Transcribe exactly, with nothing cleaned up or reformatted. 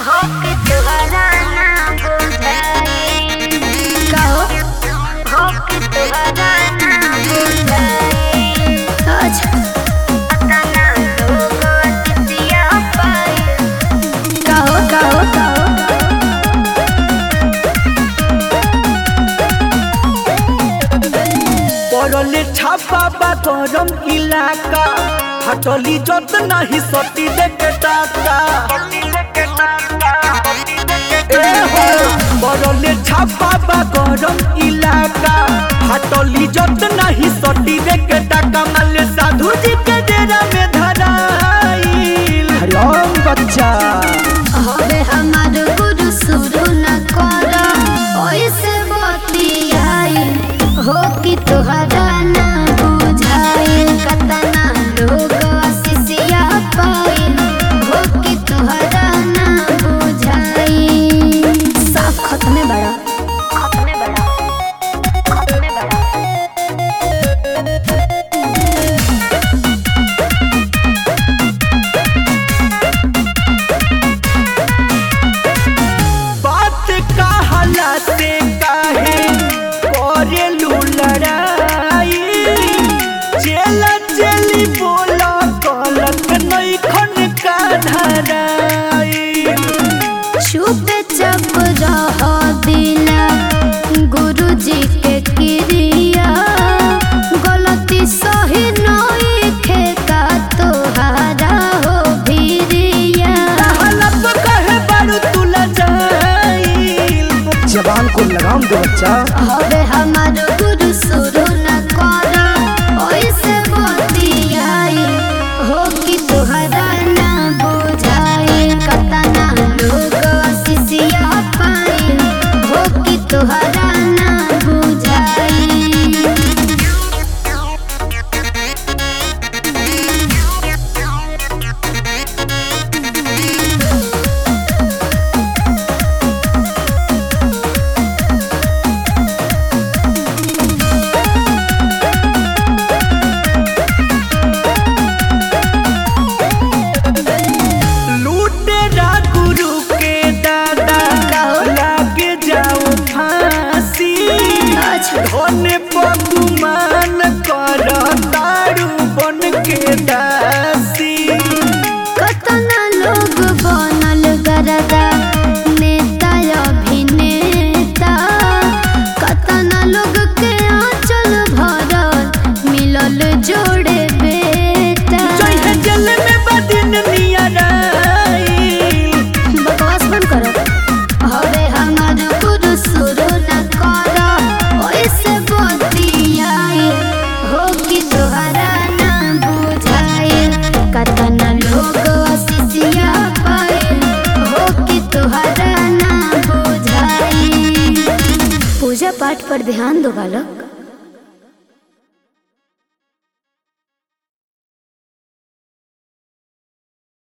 होके तुहरा ना बुझाई कहो होके तुहरा ना बुझाई अच्छा पता ना लोग किसिया पाए कहो कहो कहो पड़ले छापा बा गरम इलाका हटली जत नहीं सटी देके टाका ए हो पड़ले छापा बा गरम इलाका हटली जत नहीं सटी देके टाका माले साधु जी के डेरा में धराइल हरिओम बच्चा हवे हमार गुरु शुरू न कर ओइसे बतियाई हो कि तोहरा ना बुझाई कतना लोग आशीषिया पाई हो कि तोहरा ना बुझाई साफ खत्मे बड़ा खत्मे बड़ा खत्मे बड़ा बात कहला से काहे करेलू लड़ाई चेला चेली बोला कलक नहीं खन का धराई चुप चप रह दिला गुरुजी के क्रिया गलती सही नहीं ठेका तोहारा हो भिरिया हलप कहे बारू तुला जाइल जबान को लगाम दो बच्चा हवे हमार गुरु शुरू न कर ओइसे बतियाई हो कि तोहरा ना बुझाई कतना लोग आशीषिया पाई हो कि तोहरा ना बुझाई लूटेरा गुरु के दादा लागे जाओ फांसी अच्छा धोने पगुमान कर तारू बन के दासी कतना लोग बनल गरदा नेता अभिनेता कतना लोग के आंचल भरल मिलल जोड़े बेटा जइहे जेल में बदिन नियराइल बकवास बंद करो हवे हमार गुरु शुरू न कर ओइसे बतियाई हो कि तोहरा ना बुझाई कतना लोग आशीषिया पाई हो कि तोहरा ना बुझाई पूजा पाठ पर ध्यान दो बालक।